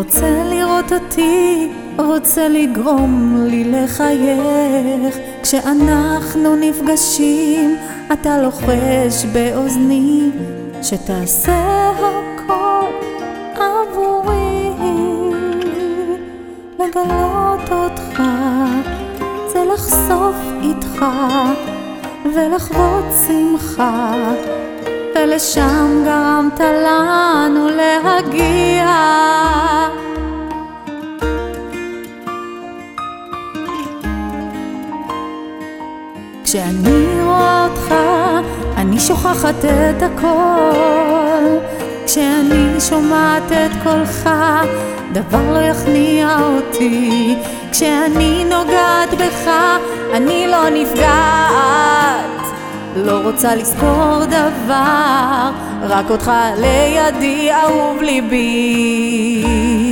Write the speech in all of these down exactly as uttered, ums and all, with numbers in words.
רוצה לראות אותי, רוצה לגרום לי לחייך. כשאנחנו נפגשים אתה לוחש באוזני שתעשה הכל עבורי. לגלות אותך זה לחשוף איתך ולחוות שמחה, ולשם גרמת לנו להגיע. כשאני רואה אותך אני שוכחת את הכל. כשאני שומעת את קולך דבר לא יכניע אותי. כשאני נוגעת בך אני לא נפגעת, לא רוצה לזכור דבר, רק אותך לידי אהוב ליבי.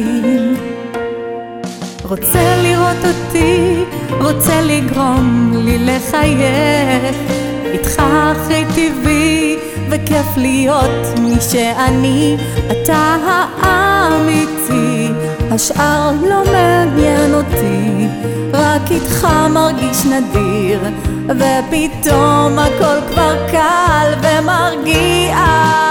רוצה לראות אותי, רוצה לגרום לי לחייך. איתך הכי טבעי וכיף להיות מי שאני, אתה האמיתי, השאר לא מעניין אותי, רק איתך מרגיש נדיר, ופתאום הכל כבר קל ומרגיע.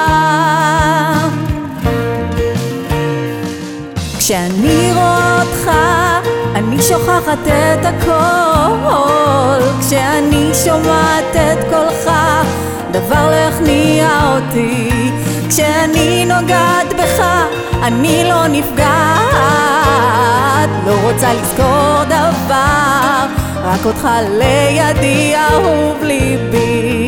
כשאני רואה אותך אני שוכחת את הכל. כשאני שומעת את קולך דבר לא יכניע אותי. כשאני נוגעת בך אני לא נפגעת, לא רוצה לזכור דבר, רק אותך לידי אהוב ליבי.